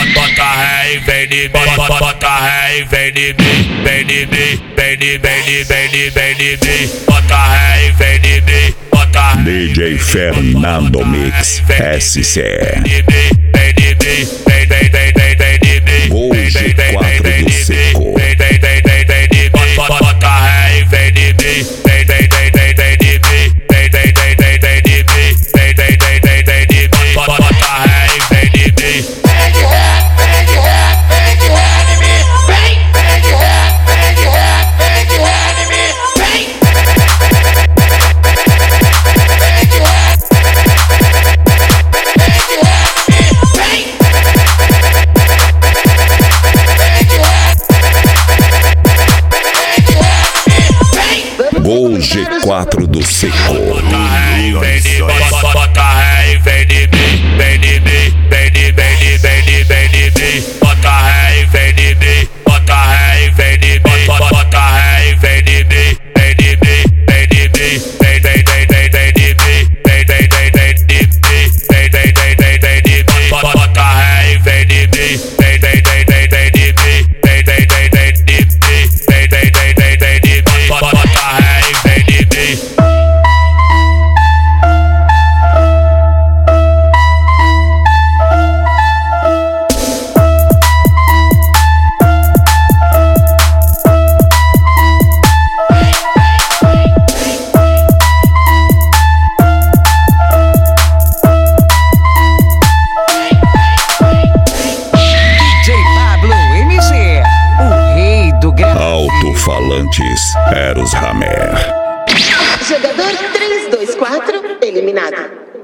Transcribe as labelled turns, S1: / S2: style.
S1: bota ré e vem de mim, bota ré e vem de mim, vem de mim, vem de mim, bota ré e vem de mim, bota ré.
S2: DJ Fernando Mix SC.
S1: Vem de mim, vem de mim,
S2: Gol de 4 do Seco.
S1: Bota ré e vem de mim, vem de mim, bota ré e vem de mim.
S3: Vem de ré, vem de ré, vem de ré em mim. Vem de ré, vem de ré, vem de ré em mim. Vem de ré, vem de ré em mim. Vem de ré,
S2: Gol G4 do Seco.
S1: Bota ré e vem de mim, bota ré e vem de mim, vem de mim, vem de mim, bota ré e vem de mim, bota ré e vem de mim, bota ré e vem de mim, vem de mim, vem de mim, vem de mim, vem de mim, bota ré e vem de mim, vem de mim, vem de mim, bota ré e vem de mim.
S2: Alto-falantes Eros Hammer.
S4: Jogador 324 eliminado.